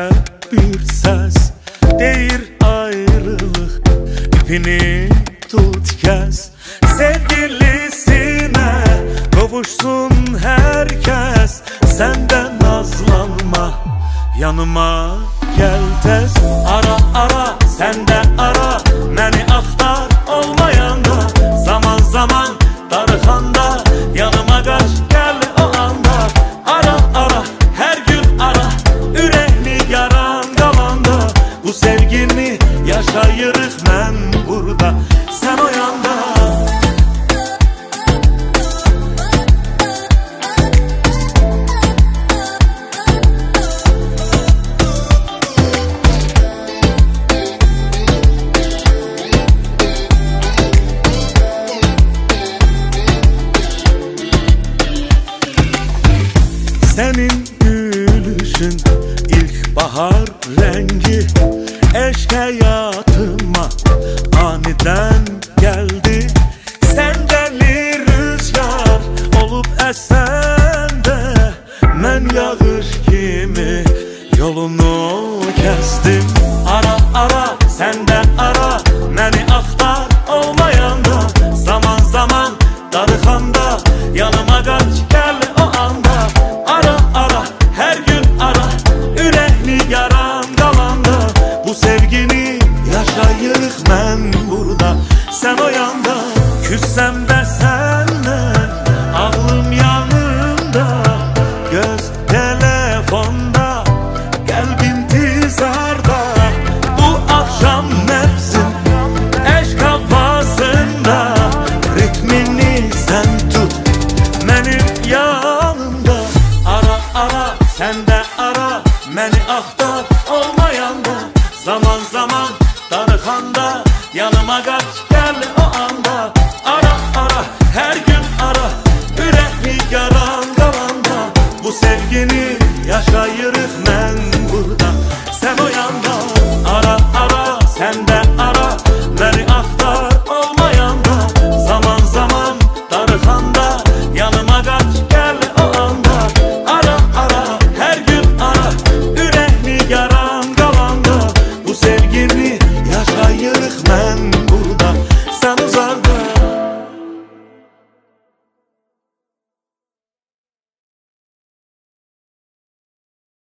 bir ses deyir ayrılıq ipini tut kəs. Sevgilisine qovuşsun hər kəs, səndən nazlanma, yanıma gəl tez. Ara ara, sən də ara, məni axtar olmayanda, zaman zaman darıxanda, yanıma qaç gəl o anda. Ara ara, hər gün ara, ürəkli yaran qalanda, bu sevgini yaşayırıq mən burada, sən o yanda. Senin gülüşün ilkbahar rengi, eşk hayatıma aniden geldi. Sen deli rüzgar olup esen de, mən yağış kimi yolunu kestim. Ara ara, sen de ara, məni axtar olmayanda, zaman zaman darıxanda, yanıma qaç gəl o anda. Ara ara, her gün ara, ürəkli yaran qalanda, bu sevgini yaşayırıq mən burada, sən o yanda. Küssəm də səndən, ağlım yanımda, göz telefonda, qəlbim tizarda. Bu axşam nəfsim eşq havasında, ritmini sən tut mənim yanımda. Ara ara, sən də ara, məni axtar olmayanda, zaman zaman darıxanda, yanıma qaç gəl o anda. Ara ara, hər gün ara, ürəkli yaran qalanda, bu sevgini yaşayırıq mən burada.